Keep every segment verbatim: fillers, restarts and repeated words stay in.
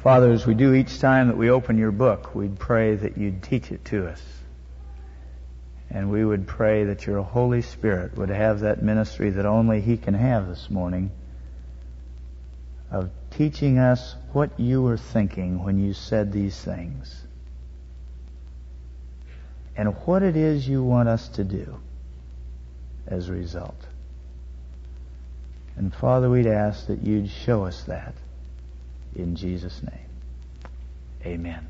Father, as we do each time that we open your book, we'd pray that you'd teach it to us. And we would pray that your Holy Spirit would have that ministry that only He can have this morning of teaching us what you were thinking when you said these things and what it is you want us to do as a result. And Father, we'd ask that you'd show us that in Jesus' name. Amen.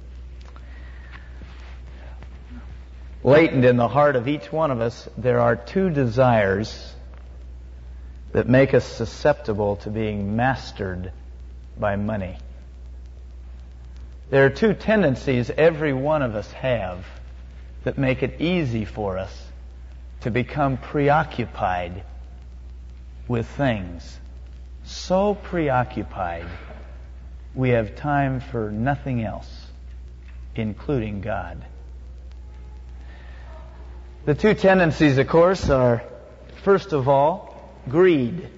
Latent in the heart of each one of us, there are two desires that make us susceptible to being mastered by money. There are two tendencies every one of us have that make it easy for us to become preoccupied with things. So preoccupied, we have time for nothing else, including God. The two tendencies, of course, are, first of all, greed.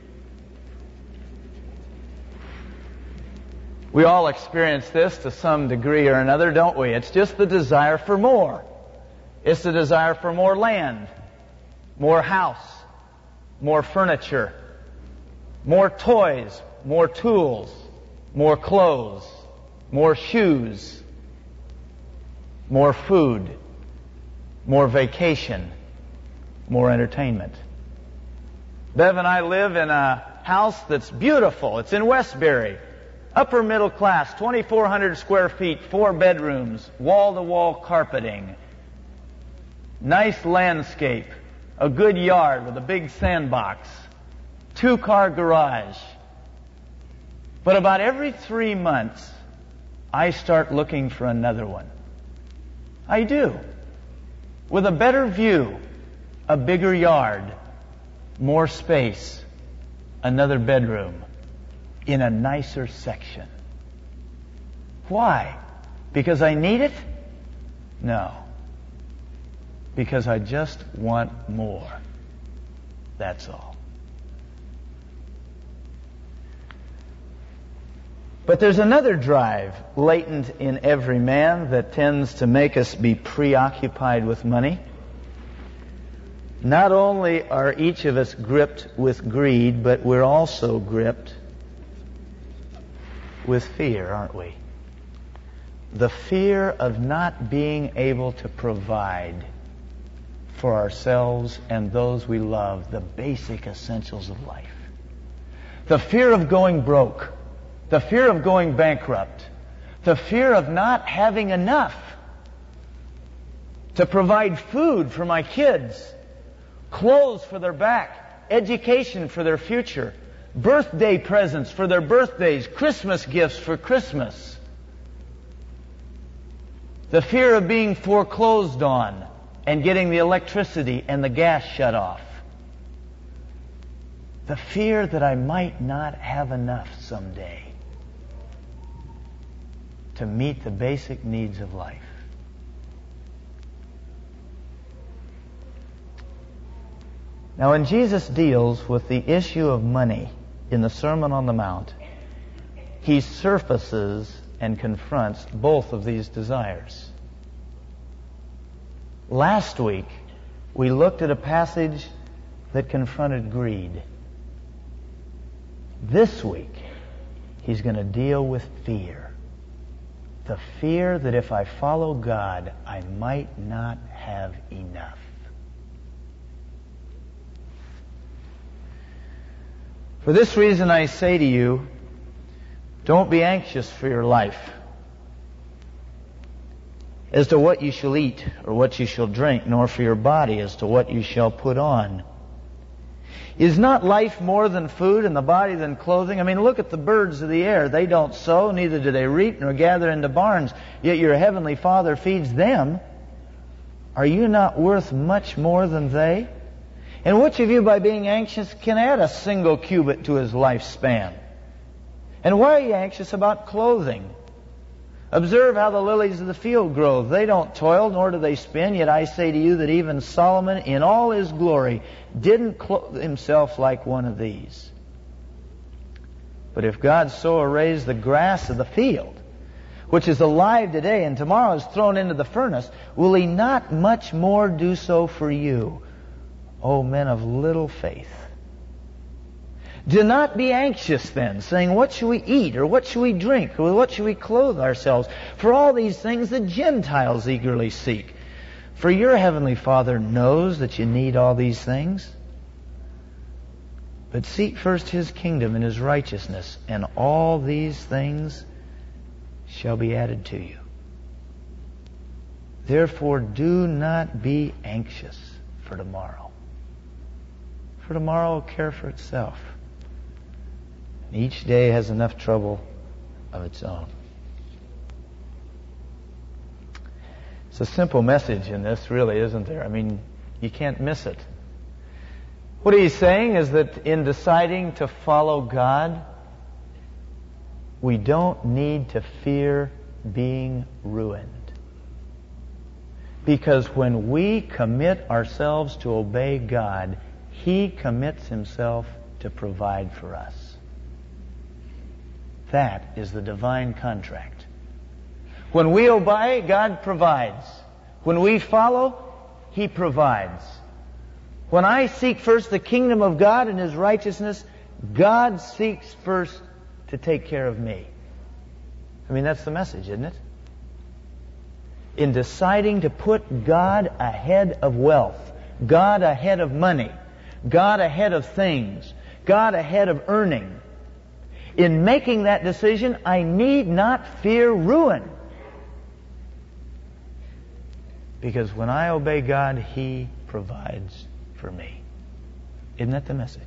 We all experience this to some degree or another, don't we? It's just the desire for more. It's the desire for more land, more house, more furniture, more toys, more tools, more clothes, more shoes, more food, more vacation, more entertainment. Bev and I live in a house that's beautiful. It's in Westbury. Upper middle class, twenty-four hundred square feet, four bedrooms, wall-to-wall carpeting, nice landscape, a good yard with a big sandbox, two-car garage. But about every three months, I start looking for another one. I do. With a better view, a bigger yard, more space, another bedroom, in a nicer section. Why? Because I need it? No. Because I just want more. That's all. But there's another drive latent in every man that tends to make us be preoccupied with money. Not only are each of us gripped with greed, but we're also gripped with fear, aren't we? The fear of not being able to provide for ourselves and those we love the basic essentials of life. The fear of going broke. The fear of going bankrupt. The fear of not having enough to provide food for my kids, clothes for their back, education for their future, birthday presents for their birthdays, Christmas gifts for Christmas. The fear of being foreclosed on and getting the electricity and the gas shut off. The fear that I might not have enough someday to meet the basic needs of life. Now, when Jesus deals with the issue of money in the Sermon on the Mount, He surfaces and confronts both of these desires. Last week, we looked at a passage that confronted greed. This week, He's going to deal with fear. The fear that if I follow God, I might not have enough. For this reason I say to you, don't be anxious for your life, as to what you shall eat or what you shall drink, nor for your body as to what you shall put on. Is not life more than food, and the body than clothing? I mean, look at the birds of the air. They don't sow, neither do they reap, nor gather into barns, yet your heavenly Father feeds them. Are you not worth much more than they? And which of you, by being anxious, can add a single cubit to his lifespan? And why are you anxious about clothing? Observe how the lilies of the field grow. They don't toil, nor do they spin. Yet I say to you that even Solomon, in all his glory, didn't clothe himself like one of these. But if God so arrays the grass of the field, which is alive today and tomorrow is thrown into the furnace, will He not much more do so for you, O men of little faith? Do not be anxious then, saying, what shall we eat, or what shall we drink, or what shall we clothe ourselves? For all these things the Gentiles eagerly seek. For your heavenly Father knows that you need all these things. But seek first His kingdom and His righteousness, and all these things shall be added to you. Therefore do not be anxious for tomorrow. For tomorrow will care for itself. And each day has enough trouble of its own. It's a simple message in this, really, isn't there? I mean, you can't miss it. What he's saying is that in deciding to follow God, we don't need to fear being ruined. Because when we commit ourselves to obey God, He commits Himself to provide for us. That is the divine contract. When we obey, God provides. When we follow, He provides. When I seek first the kingdom of God and His righteousness, God seeks first to take care of me. I mean, that's the message, isn't it? In deciding to put God ahead of wealth, God ahead of money, God ahead of things, God ahead of earning, in making that decision, I need not fear ruin. Because when I obey God, He provides for me. Isn't that the message?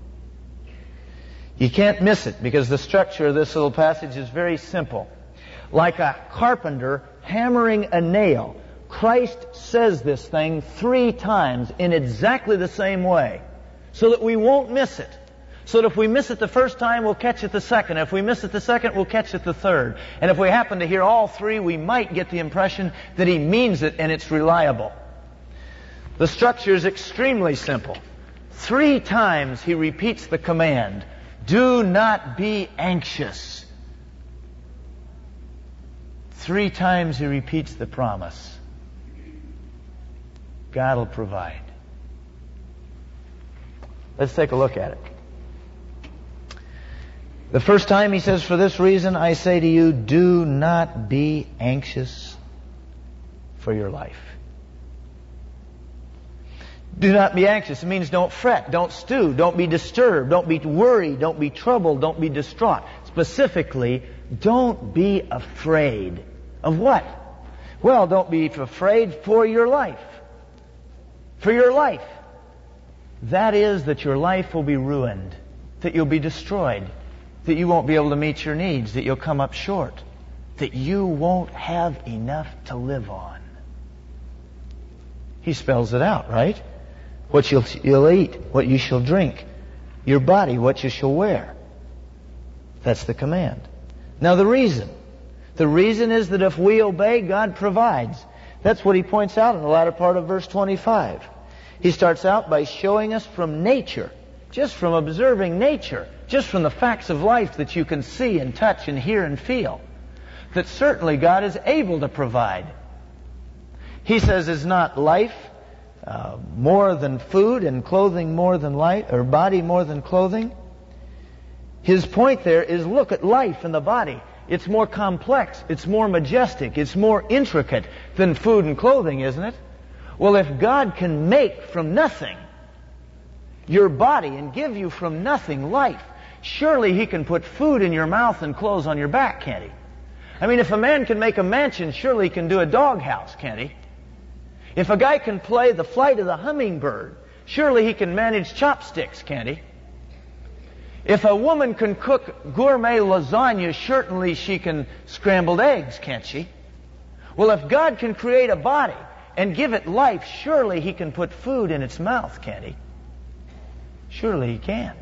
You can't miss it, because the structure of this little passage is very simple. Like a carpenter hammering a nail, Christ says this thing three times in exactly the same way, so that we won't miss it. So that if we miss it the first time, we'll catch it the second. If we miss it the second, we'll catch it the third. And if we happen to hear all three, we might get the impression that He means it and it's reliable. The structure is extremely simple. Three times He repeats the command, do not be anxious. Three times He repeats the promise, God will provide. Let's take a look at it. The first time He says, for this reason I say to you, do not be anxious for your life. Do not be anxious. It means don't fret, don't stew, don't be disturbed, don't be worried, don't be troubled, don't be distraught. Specifically, don't be afraid. Of what? Well, don't be afraid for your life. For your life. That is that your life will be ruined, that you'll be destroyed, that you won't be able to meet your needs, that you'll come up short, that you won't have enough to live on. He spells it out, right? What you'll, you'll eat, what you shall drink, your body, what you shall wear. That's the command. Now the reason. The reason is that if we obey, God provides. That's what he points out in the latter part of verse twenty-five. He starts out by showing us from nature, just from observing nature, just from the facts of life that you can see and touch and hear and feel, that certainly God is able to provide. He says, is not life uh, more than food, and clothing more than life, or body more than clothing? His point there is, look at life in the body. It's more complex, it's more majestic, it's more intricate than food and clothing, isn't it? Well, if God can make from nothing your body and give you from nothing life, surely He can put food in your mouth and clothes on your back, can't He? I mean, if a man can make a mansion, surely he can do a doghouse, can't he? If a guy can play the flight of the hummingbird, surely he can manage chopsticks, can't he? If a woman can cook gourmet lasagna, certainly she can scrambled eggs, can't she? Well, if God can create a body and give it life, surely He can put food in its mouth, can't He? Surely He can.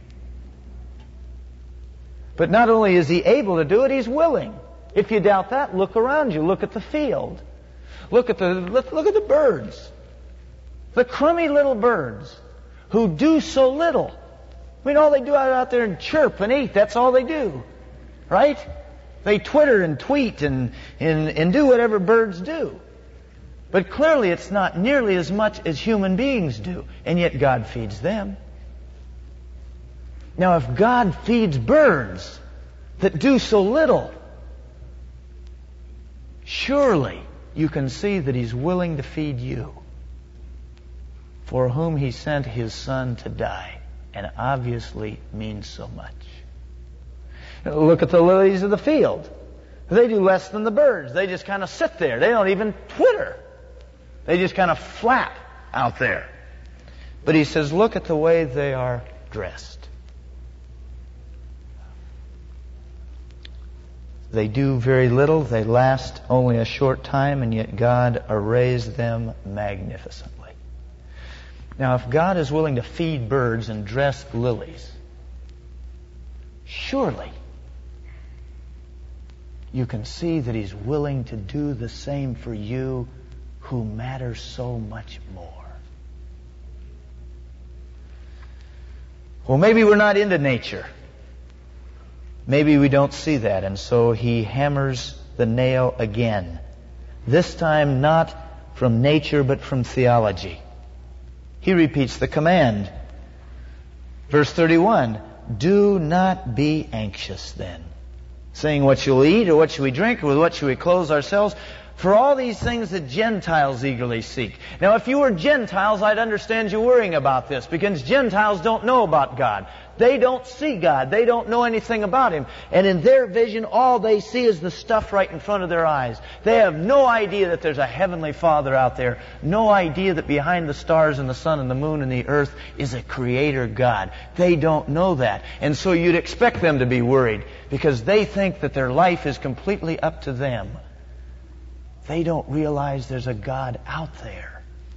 But not only is He able to do it, He's willing. If you doubt that, look around you. Look at the field. Look at the, look, look at the birds. The crummy little birds who do so little. I mean, all they do out there and chirp and eat, that's all they do. Right? They twitter and tweet and, and, and do whatever birds do. But clearly it's not nearly as much as human beings do. And yet God feeds them. Now if God feeds birds that do so little, surely you can see that He's willing to feed you, for whom He sent His Son to die, and obviously means so much. Look at the lilies of the field. They do less than the birds. They just kind of sit there. They don't even twitter. They just kind of flap out there. But He says, look at the way they are dressed. They do very little. They last only a short time, and yet God arrays them magnificently. Now, if God is willing to feed birds and dress lilies, surely you can see that He's willing to do the same for you, who matters so much more. Well, maybe we're not into nature. Maybe we don't see that, and so He hammers the nail again. This time not from nature, but from theology. He repeats the command. Verse thirty-one, do not be anxious then, saying, what shall we eat, or what shall we drink, or with what shall we clothe ourselves? For all these things that Gentiles eagerly seek. Now, if you were Gentiles, I'd understand you worrying about this, because Gentiles don't know about God. They don't see God. They don't know anything about Him. And in their vision, all they see is the stuff right in front of their eyes. They have no idea that there's a Heavenly Father out there. No idea that behind the stars and the sun and the moon and the earth is a Creator God. They don't know that. And so you'd expect them to be worried, because they think that their life is completely up to them. They don't realize there's a God out there.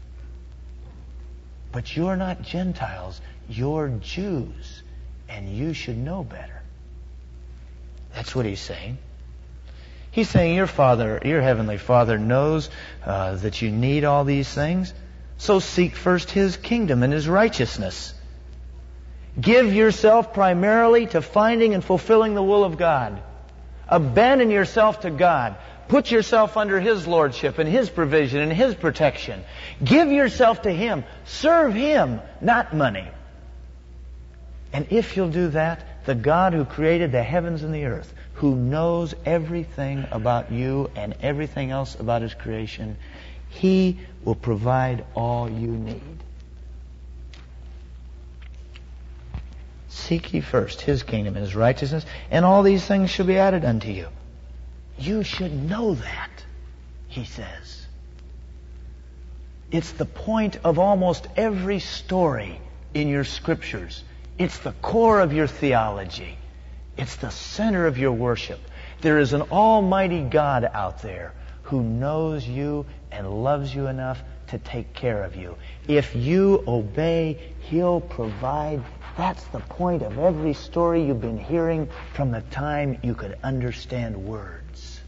But you're not Gentiles. You're Jews. And you should know better. That's what He's saying. He's saying your Father, your Heavenly Father knows uh, that you need all these things. So seek first His kingdom and His righteousness. Give yourself primarily to finding and fulfilling the will of God. Abandon yourself to God. Put yourself under His lordship and His provision and His protection. Give yourself to Him. Serve Him, not money. And if you'll do that, the God who created the heavens and the earth, who knows everything about you and everything else about His creation, He will provide all you need. Seek ye first His kingdom and His righteousness, and all these things shall be added unto you. You should know that, He says. It's the point of almost every story in your scriptures. It's the core of your theology. It's the center of your worship. There is an almighty God out there who knows you and loves you enough to take care of you. If you obey, He'll provide. That's the point of every story you've been hearing from the time you could understand words.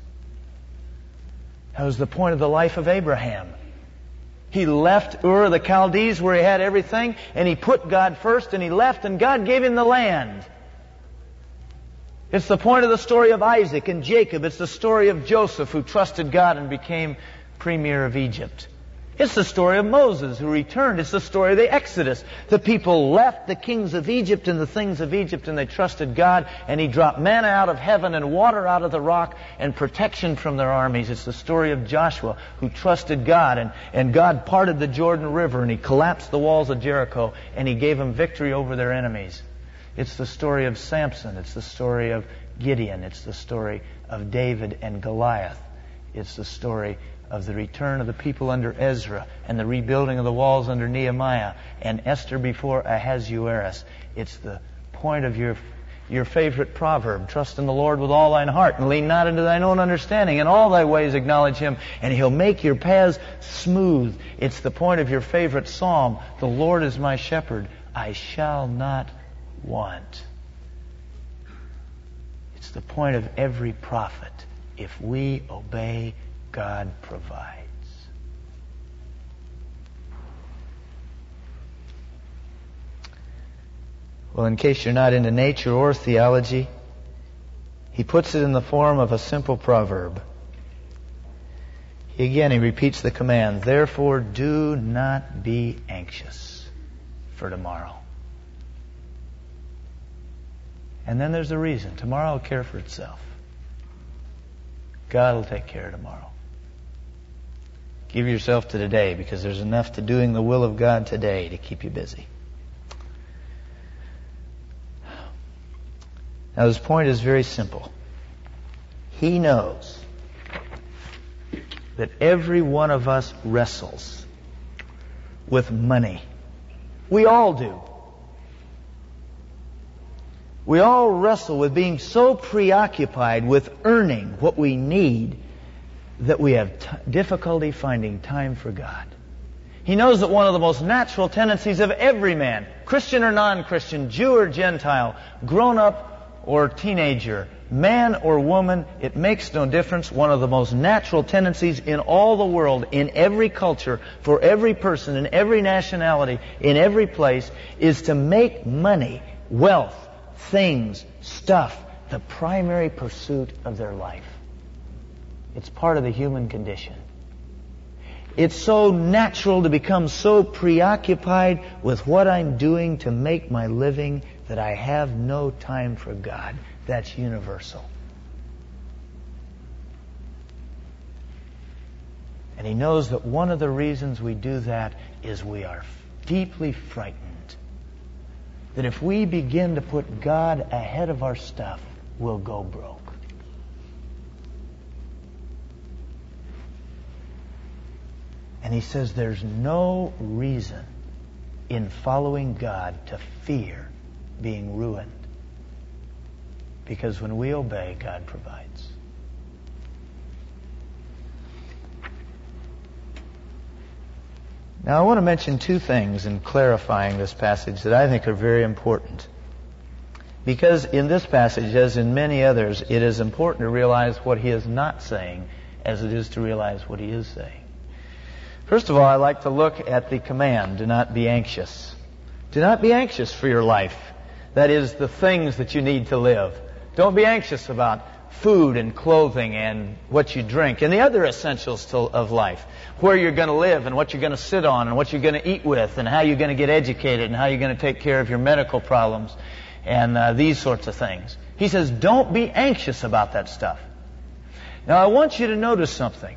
That was the point of the life of Abraham. He left Ur of the Chaldees where he had everything, and he put God first, and he left, and God gave him the land. It's the point of the story of Isaac and Jacob. It's the story of Joseph, who trusted God and became premier of Egypt. It's the story of Moses, who returned. It's the story of the Exodus. The people left the kings of Egypt and the things of Egypt, and they trusted God, and He dropped manna out of heaven and water out of the rock and protection from their armies. It's the story of Joshua, who trusted God, and, and God parted the Jordan River, and He collapsed the walls of Jericho, and He gave them victory over their enemies. It's the story of Samson. It's the story of Gideon. It's the story of David and Goliath. It's the story of the return of the people under Ezra and the rebuilding of the walls under Nehemiah and Esther before Ahasuerus. It's the point of your your favorite proverb, trust in the Lord with all thine heart and lean not into thine own understanding. In all thy ways acknowledge Him, and He'll make your paths smooth. It's the point of your favorite psalm, the Lord is my shepherd, I shall not want. It's the point of every prophet. If we obey, God provides. Well, in case you're not into nature or theology, he puts it in the form of a simple proverb. Again, he repeats the command, therefore do not be anxious for tomorrow. And then there's a reason. Tomorrow will care for itself. God will take care of tomorrow. Give yourself to today, because there's enough to doing the will of God today to keep you busy. Now, his point is very simple. He knows that every one of us wrestles with money. We all do. We all wrestle with being so preoccupied with earning what we need that we have t- difficulty finding time for God. He knows that one of the most natural tendencies of every man, Christian or non-Christian, Jew or Gentile, grown up or teenager, man or woman, it makes no difference. One of the most natural tendencies in all the world, in every culture, for every person, in every nationality, in every place, is to make money, wealth, things, stuff, the primary pursuit of their life. It's part of the human condition. It's so natural to become so preoccupied with what I'm doing to make my living that I have no time for God. That's universal. And he knows that one of the reasons we do that is we are deeply frightened that if we begin to put God ahead of our stuff, we'll go broke. And he says there's no reason in following God to fear being ruined. Because when we obey, God provides. Now I want to mention two things in clarifying this passage that I think are very important. Because in this passage, as in many others, it is important to realize what he is not saying as it is to realize what he is saying. First of all, I like to look at the command, do not be anxious. Do not be anxious for your life. That is, the things that you need to live. Don't be anxious about food and clothing and what you drink and the other essentials to, of life. Where you're going to live and what you're going to sit on and what you're going to eat with and how you're going to get educated and how you're going to take care of your medical problems and uh, these sorts of things. He says, don't be anxious about that stuff. Now, I want you to notice something.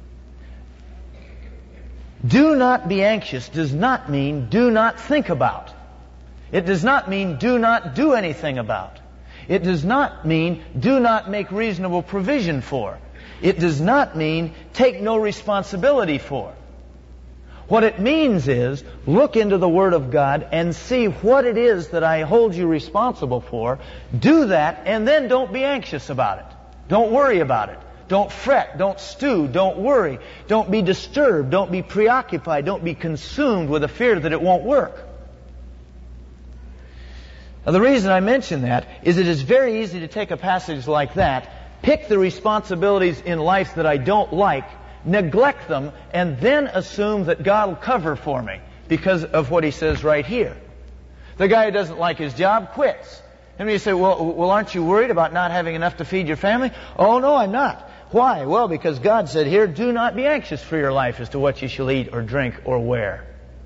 Do not be anxious does not mean do not think about. It does not mean do not do anything about. It does not mean do not make reasonable provision for. It does not mean take no responsibility for. What it means is look into the Word of God and see what it is that I hold you responsible for. Do that, and then don't be anxious about it. Don't worry about it. Don't fret. Don't stew. Don't worry. Don't be disturbed. Don't be preoccupied. Don't be consumed with a fear that it won't work. Now, the reason I mention that is it is very easy to take a passage like that, pick the responsibilities in life that I don't like, neglect them, and then assume that God will cover for me because of what he says right here. The guy who doesn't like his job quits. And you say, well, well, aren't you worried about not having enough to feed your family? Oh, no, I'm not. Why? Well, because God said here, do not be anxious for your life as to what you shall eat or drink or wear.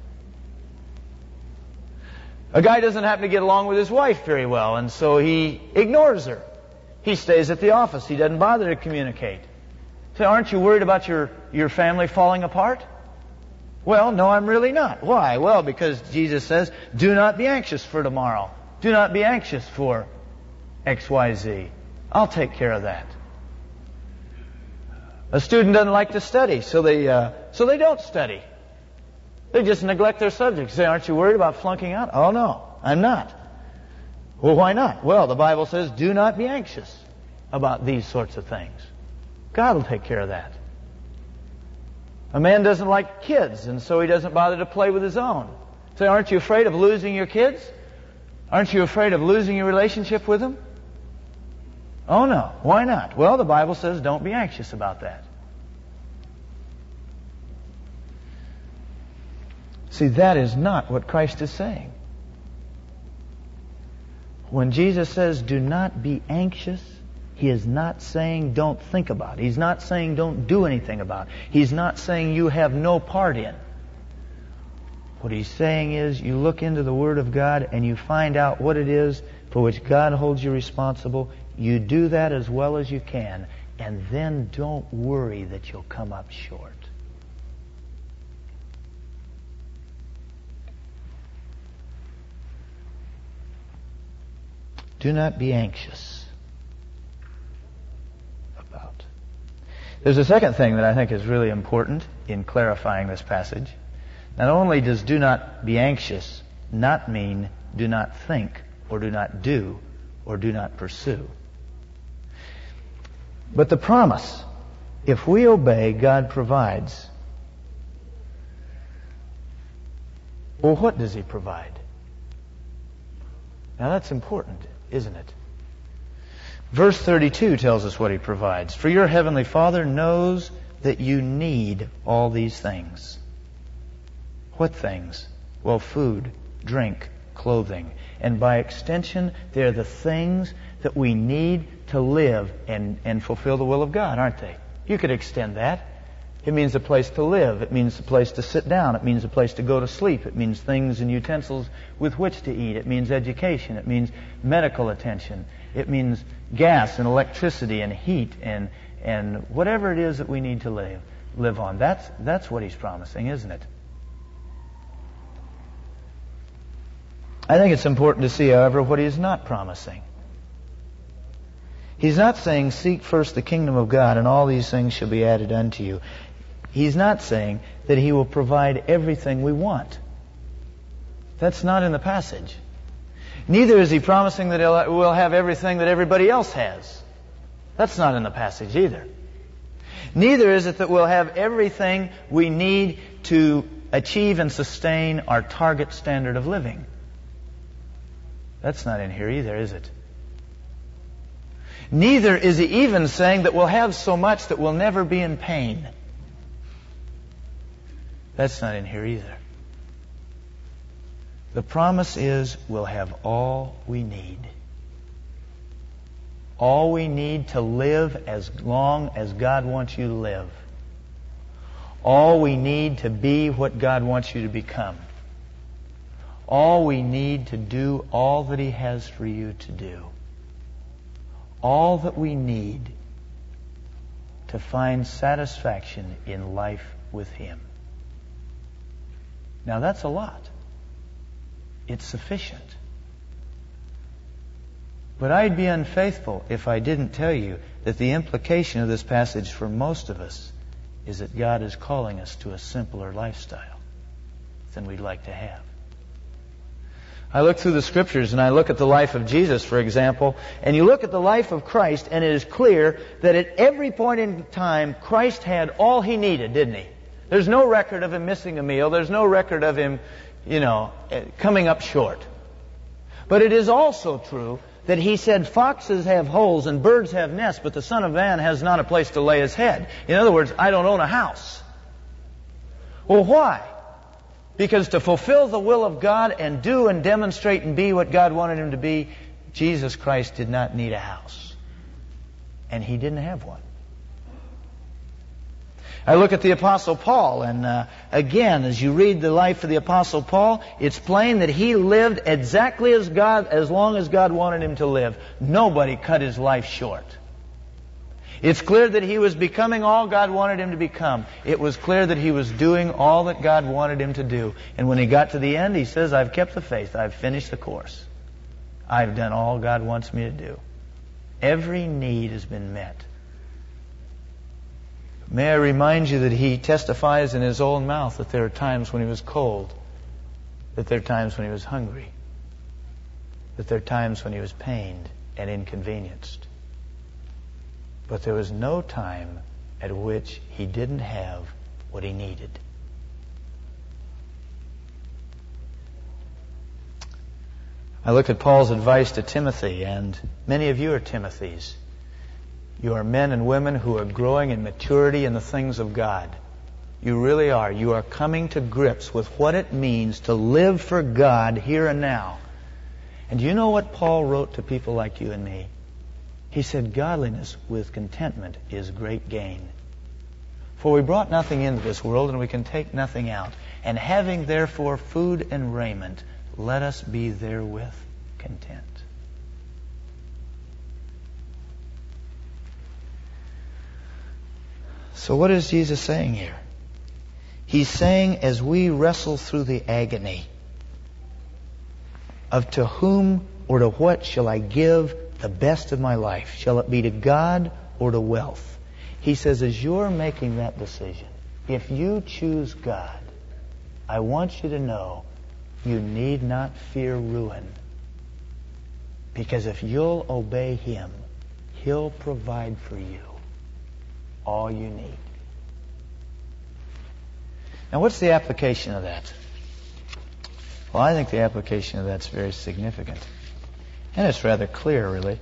A guy doesn't happen to get along with his wife very well, and so he ignores her. He stays at the office. He doesn't bother to communicate. So aren't you worried about your, your family falling apart? Well, no, I'm really not. Why? Well, because Jesus says, do not be anxious for tomorrow. Do not be anxious for X Y Z. I'll take care of that. A student doesn't like to study, so they uh, so they don't study. They just neglect their subjects. Say, aren't you worried about flunking out? Oh, no, I'm not. Well, why not? Well, the Bible says, do not be anxious about these sorts of things. God will take care of that. A man doesn't like kids, and so he doesn't bother to play with his own. Say, aren't you afraid of losing your kids? Aren't you afraid of losing your relationship with them? Oh, no. Why not? Well, the Bible says don't be anxious about that. See, that is not what Christ is saying. When Jesus says, do not be anxious, He is not saying don't think about it. He's not saying don't do anything about it. He's not saying you have no part in. What He's saying is you look into the Word of God and you find out what it is for which God holds you responsible. You do that as well as you can, and then don't worry that you'll come up short. Do not be anxious about. There's a second thing that I think is really important in clarifying this passage. Not only does do not be anxious not mean do not think or do not do or do not pursue. But the promise, if we obey, God provides. Well, what does He provide? Now that's important, isn't it? Verse thirty-two tells us what He provides. For your heavenly Father knows that you need all these things. What things? Well, food, drink, clothing. And by extension, they're the things that we need to live and, and fulfill the will of God, aren't they? You could extend that. It means a place to live. It means a place to sit down. It means a place to go to sleep. It means things and utensils with which to eat. It means education. It means medical attention. It means gas and electricity and heat and and whatever it is that we need to live live on. That's that's what He's promising, isn't it? I think it's important to see, however, what He is not promising. He's not saying, seek first the kingdom of God and all these things shall be added unto you. He's not saying that He will provide everything we want. That's not in the passage. Neither is He promising that we'll have everything that everybody else has. That's not in the passage either. Neither is it that we'll have everything we need to achieve and sustain our target standard of living. That's not in here either, is it? Neither is He even saying that we'll have so much that we'll never be in pain. That's not in here either. The promise is we'll have all we need. All we need to live as long as God wants you to live. All we need to be what God wants you to become. All we need to do all that He has for you to do. All that we need to find satisfaction in life with Him. Now that's a lot. It's sufficient. But I'd be unfaithful if I didn't tell you that the implication of this passage for most of us is that God is calling us to a simpler lifestyle than we'd like to have. I look through the Scriptures and I look at the life of Jesus, for example, and you look at the life of Christ and it is clear that at every point in time, Christ had all He needed, didn't He? There's no record of Him missing a meal. There's no record of Him, you know, coming up short. But it is also true that He said foxes have holes and birds have nests, but the Son of Man has not a place to lay His head. In other words, I don't own a house. Well, why? Because to fulfill the will of God and do and demonstrate and be what God wanted Him to be, Jesus Christ did not need a house. And He didn't have one. I look at the Apostle Paul, and uh, again, as you read the life of the Apostle Paul, it's plain that he lived exactly as God, as long as God wanted him to live. Nobody cut his life short. It's clear that he was becoming all God wanted him to become. It was clear that he was doing all that God wanted him to do. And when he got to the end, he says, I've kept the faith. I've finished the course. I've done all God wants me to do. Every need has been met. May I remind you that he testifies in his own mouth that there are times when he was cold, that there are times when he was hungry, that there are times when he was pained and inconvenienced. But there was no time at which he didn't have what he needed. I look at Paul's advice to Timothy, and many of you are Timothys. You are men and women who are growing in maturity in the things of God. You really are. You are coming to grips with what it means to live for God here and now. And do you know what Paul wrote to people like you and me? He said, godliness with contentment is great gain. For we brought nothing into this world, and we can take nothing out. And having therefore food and raiment, let us be therewith content. So what is Jesus saying here? He's saying, as we wrestle through the agony of to whom or to what shall I give the best of my life? Shall it be to God or to wealth? He says, as you're making that decision, if you choose God, I want you to know you need not fear ruin. Because if you'll obey Him, He'll provide for you all you need. Now, what's the application of that? Well, I think the application of that's very significant. And it's rather clear, really.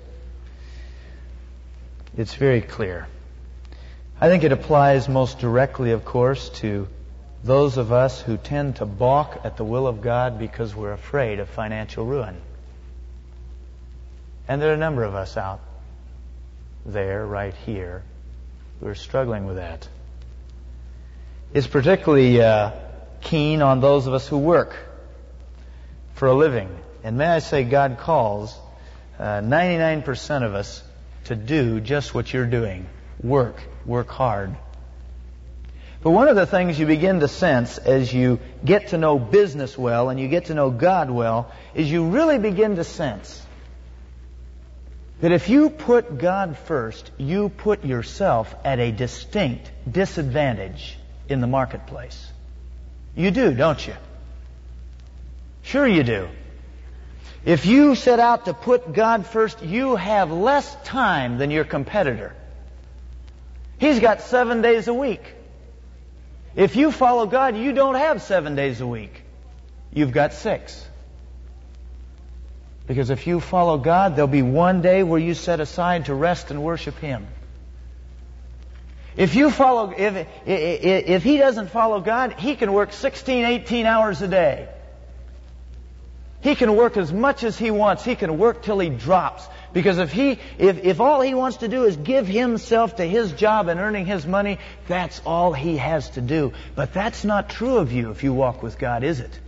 It's very clear. I think it applies most directly, of course, to those of us who tend to balk at the will of God because we're afraid of financial ruin. And there are a number of us out there, right here, who are struggling with that. It's particularly uh, keen on those of us who work for a living. And may I say, God calls uh, ninety-nine percent of us to do just what you're doing. Work. Work hard. But one of the things you begin to sense as you get to know business well and you get to know God well is you really begin to sense that if you put God first, you put yourself at a distinct disadvantage in the marketplace. You do, don't you? Sure you do. If you set out to put God first, you have less time than your competitor. He's got seven days a week. If you follow God, you don't have seven days a week. You've got six. Because if you follow God, there'll be one day where you set aside to rest and worship Him. If you follow, if, if, if he doesn't follow God, he can work sixteen, eighteen hours a day. He can work as much as he wants. He can work till he drops. Because if he, if, if all he wants to do is give himself to his job and earning his money, that's all he has to do. But that's not true of you if you walk with God, is it?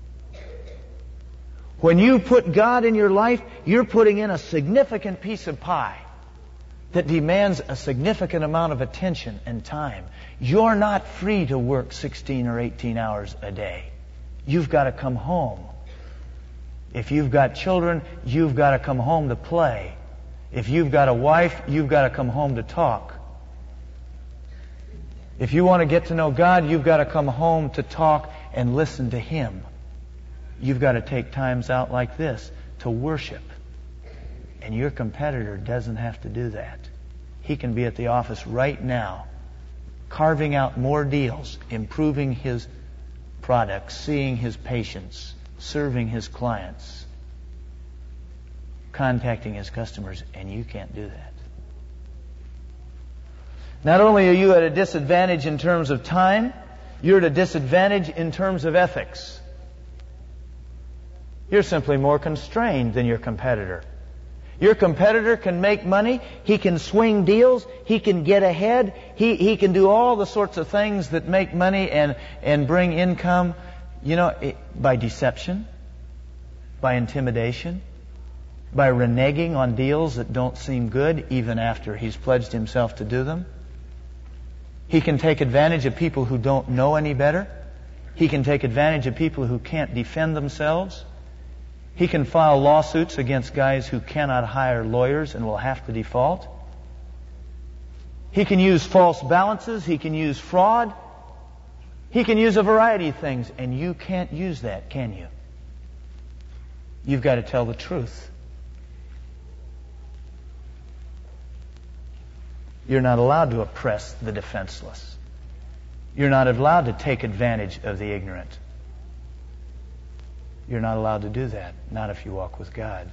When you put God in your life, you're putting in a significant piece of pie that demands a significant amount of attention and time. You're not free to work sixteen or eighteen hours a day. You've got to come home. If you've got children, you've got to come home to play. If you've got a wife, you've got to come home to talk. If you want to get to know God, you've got to come home to talk and listen to Him. You've got to take times out like this to worship. And your competitor doesn't have to do that. He can be at the office right now, carving out more deals, improving his products, seeing his patients, serving his clients, contacting his customers, and you can't do that. Not only are you at a disadvantage in terms of time, you're at a disadvantage in terms of ethics. You're simply more constrained than your competitor. Your competitor can make money, he can swing deals, he can get ahead, he, he can do all the sorts of things that make money and, and bring income, you know, it, by deception, by intimidation, by reneging on deals that don't seem good even after he's pledged himself to do them. He can take advantage of people who don't know any better. He can take advantage of people who can't defend themselves. He can file lawsuits against guys who cannot hire lawyers and will have to default. He can use false balances. He can use fraud. He can use a variety of things. And you can't use that, can you? You've got to tell the truth. You're not allowed to oppress the defenseless. You're not allowed to take advantage of the ignorant. You're not allowed to do that, not if you walk with God.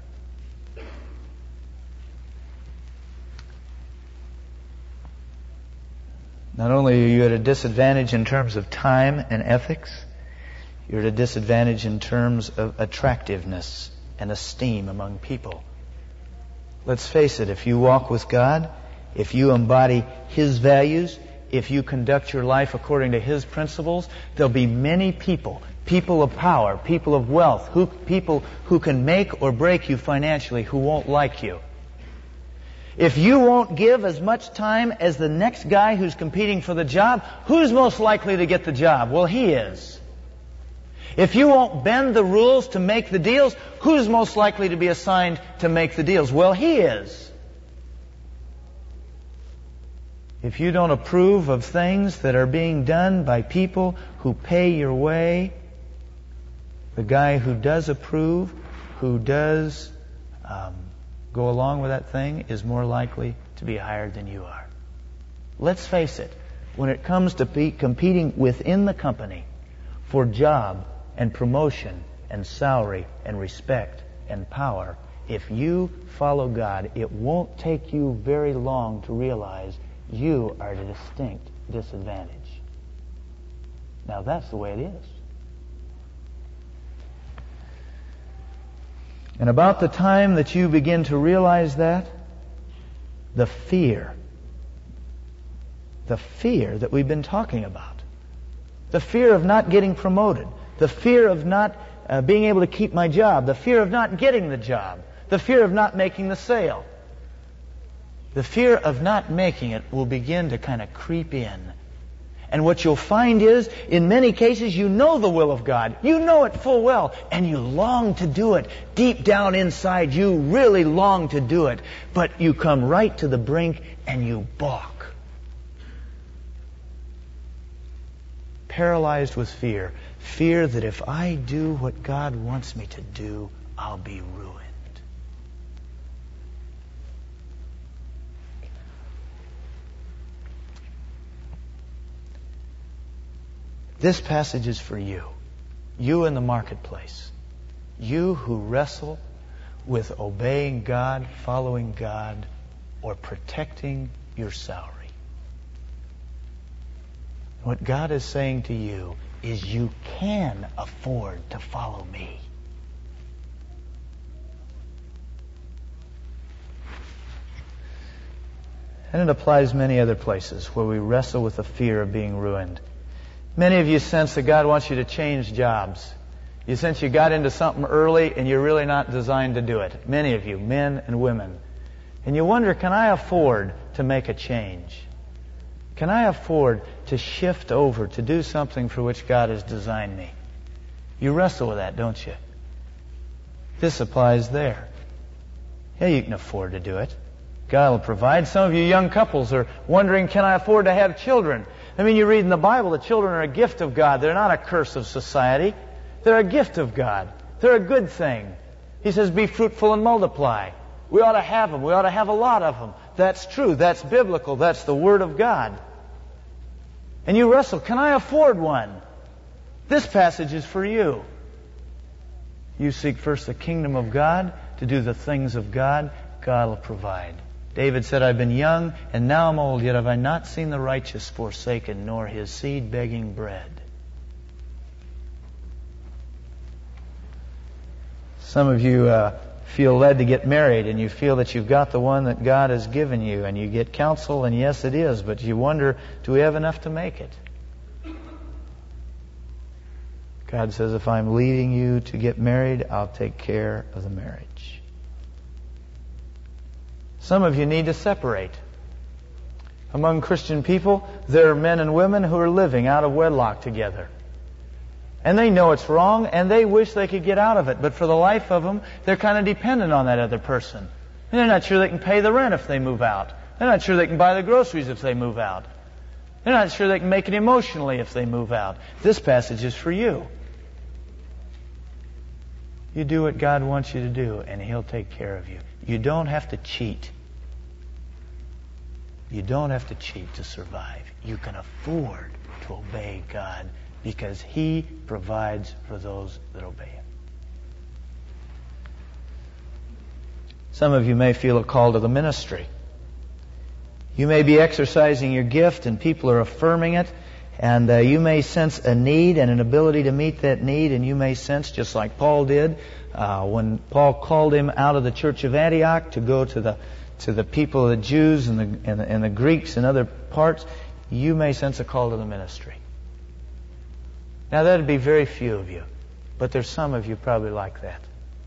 Not only are you at a disadvantage in terms of time and ethics, you're at a disadvantage in terms of attractiveness and esteem among people. Let's face it, if you walk with God, if you embody His values, if you conduct your life according to His principles, there'll be many people, people of power, people of wealth, who, people who can make or break you financially, who won't like you. If you won't give as much time as the next guy who's competing for the job, who's most likely to get the job? Well, he is. If you won't bend the rules to make the deals, who's most likely to be assigned to make the deals? Well, he is. If you don't approve of things that are being done by people who pay your way, the guy who does approve, who does um, go along with that thing, is more likely to be hired than you are. Let's face it, when it comes to be competing within the company for job and promotion and salary and respect and power, if you follow God, it won't take you very long to realize you are at a distinct disadvantage. Now that's the way it is. And about the time that you begin to realize that, the fear, the fear that we've been talking about, the fear of not getting promoted, the fear of not uh, being able to keep my job, the fear of not getting the job, the fear of not making the sale, the fear of not making it will begin to kind of creep in. And what you'll find is, in many cases, you know the will of God. You know it full well, and you long to do it. Deep down inside, you really long to do it. But you come right to the brink and you balk. Paralyzed with fear. Fear that if I do what God wants me to do, I'll be ruined. This passage is for you. You in the marketplace. You who wrestle with obeying God, following God, or protecting your salary. What God is saying to you is you can afford to follow me. And it applies many other places where we wrestle with the fear of being ruined. Many of you sense that God wants you to change jobs. You sense you got into something early and you're really not designed to do it. Many of you, men and women. And you wonder, can I afford to make a change? Can I afford to shift over to do something for which God has designed me? You wrestle with that, don't you? This applies there. Yeah, you can afford to do it. God will provide. Some of you young couples are wondering, can I afford to have children? I mean, you read in the Bible that children are a gift of God. They're not a curse of society. They're a gift of God. They're a good thing. He says, be fruitful and multiply. We ought to have them. We ought to have a lot of them. That's true. That's biblical. That's the Word of God. And you wrestle, can I afford one? This passage is for you. You seek first the kingdom of God, to do the things of God. God will provide. David said, I've been young, and now I'm old, yet have I not seen the righteous forsaken, nor his seed begging bread. Some of you uh, feel led to get married, and you feel that you've got the one that God has given you, and you get counsel, and yes, it is, but you wonder, do we have enough to make it? God says, if I'm leading you to get married, I'll take care of the marriage. Some of you need to separate. Among Christian people, there are men and women who are living out of wedlock together. And they know it's wrong, and they wish they could get out of it. But for the life of them, they're kind of dependent on that other person. And they're not sure they can pay the rent if they move out. They're not sure they can buy the groceries if they move out. They're not sure they can make it emotionally if they move out. This passage is for you. You do what God wants you to do, and He'll take care of you. You don't have to cheat. You don't have to cheat to survive. You can afford to obey God because He provides for those that obey Him. Some of you may feel a call to the ministry. You may be exercising your gift and people are affirming it, And uh, you may sense a need and an ability to meet that need, and you may sense, just like Paul did, uh, when Paul called him out of the church of Antioch to go to the to the people of the Jews and the, and the, and the Greeks and other parts, you may sense a call to the ministry. Now, that would be very few of you, but there's some of you probably like that.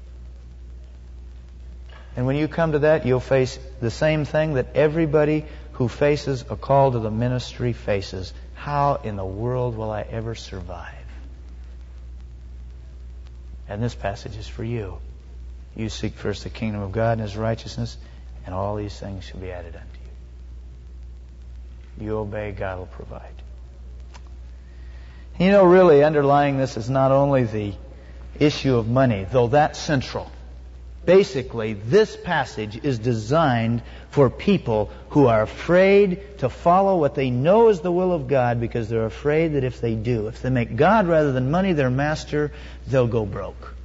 And when you come to that, you'll face the same thing that everybody who faces a call to the ministry faces. How in the world will I ever survive? And this passage is for you. You seek first the kingdom of God and His righteousness, and all these things shall be added unto you. You obey, God will provide. You know, really underlying this is not only the issue of money, though that's central. Basically, this passage is designed for people who are afraid to follow what they know is the will of God, because they're afraid that if they do, if they make God rather than money their master, they'll go broke.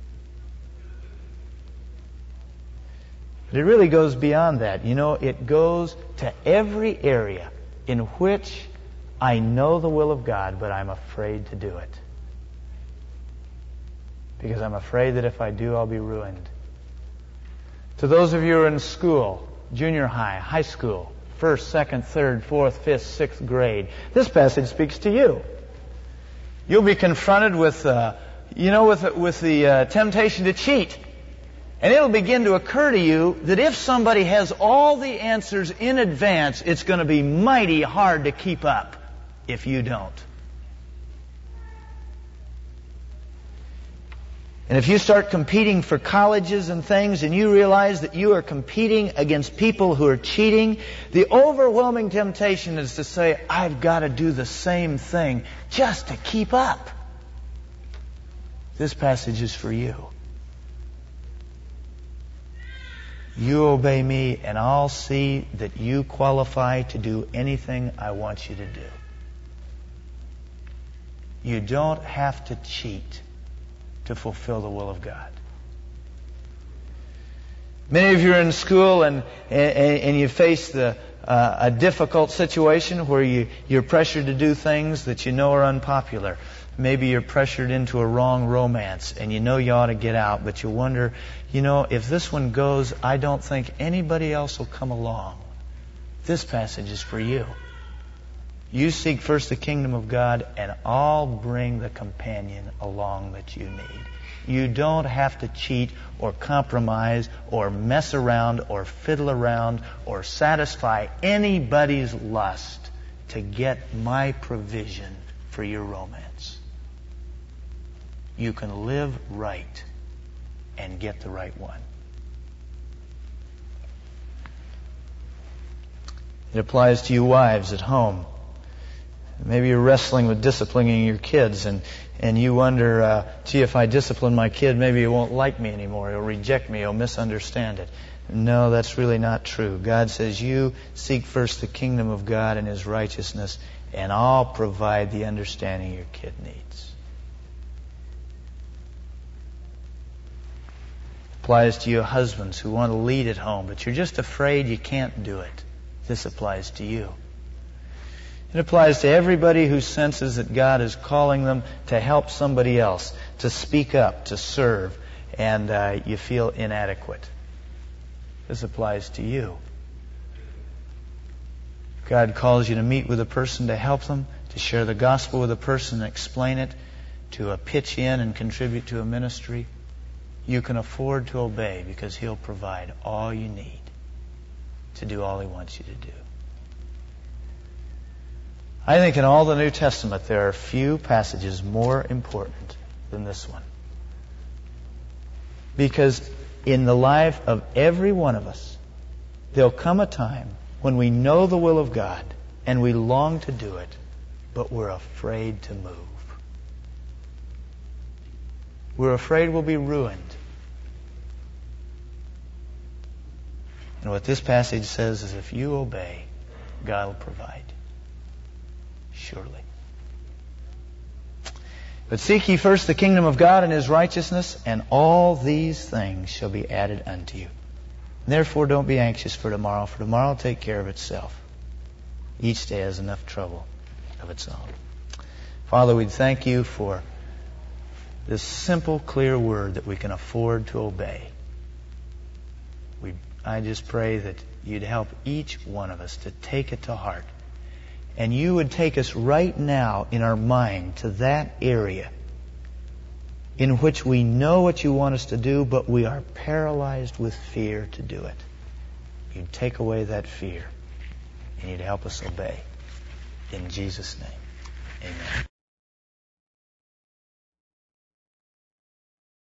But it really goes beyond that. You know, it goes to every area in which I know the will of God, but I'm afraid to do it. Because I'm afraid that if I do, I'll be ruined. To those of you who are in school, junior high, high school, first, second, third, fourth, fifth, sixth grade, this passage speaks to you. You'll be confronted with, uh, you know, with, with the uh, temptation to cheat. And it'll begin to occur to you that if somebody has all the answers in advance, it's going to be mighty hard to keep up if you don't. And if you start competing for colleges and things, and you realize that you are competing against people who are cheating, the overwhelming temptation is to say, I've got to do the same thing just to keep up. This passage is for you. You obey me, and I'll see that you qualify to do anything I want you to do. You don't have to cheat to fulfill the will of God. Many of you are in school and and, and you face the uh, a difficult situation where you, you're pressured to do things that you know are unpopular. Maybe you're pressured into a wrong romance and you know you ought to get out, but you wonder, you know, if this one goes, I don't think anybody else will come along. This passage is for you. You seek first the kingdom of God, and I'll bring the companion along that you need. You don't have to cheat or compromise or mess around or fiddle around or satisfy anybody's lust to get my provision for your romance. You can live right and get the right one. It applies to you wives at home. Maybe you're wrestling with disciplining your kids, and, and you wonder, uh, gee, if I discipline my kid, maybe he won't like me anymore. He'll reject me. He'll misunderstand it. No, that's really not true. God says, you seek first the kingdom of God and His righteousness, and I'll provide the understanding your kid needs. Applies to you husbands who want to lead at home, but you're just afraid you can't do it. This applies to you. It applies to everybody who senses that God is calling them to help somebody else, to speak up, to serve, and uh, you feel inadequate. This applies to you. God calls you to meet with a person, to help them, to share the gospel with a person, and explain it, to uh, pitch in and contribute to a ministry. You can afford to obey because He'll provide all you need to do all He wants you to do. I think in all the New Testament there are few passages more important than this one. Because in the life of every one of us, there'll come a time when we know the will of God and we long to do it, but we're afraid to move. We're afraid we'll be ruined. And what this passage says is if you obey, God will provide. Surely. But seek ye first the kingdom of God and His righteousness, and all these things shall be added unto you. Therefore don't be anxious for tomorrow, for tomorrow will take care of itself. Each day has enough trouble of its own. Father, we thank you for this simple, clear word that we can afford to obey. We, I just pray that you'd help each one of us to take it to heart. And you would take us right now in our mind to that area in which we know what you want us to do, but we are paralyzed with fear to do it. You'd take away that fear, and you'd help us obey. In Jesus' name, amen.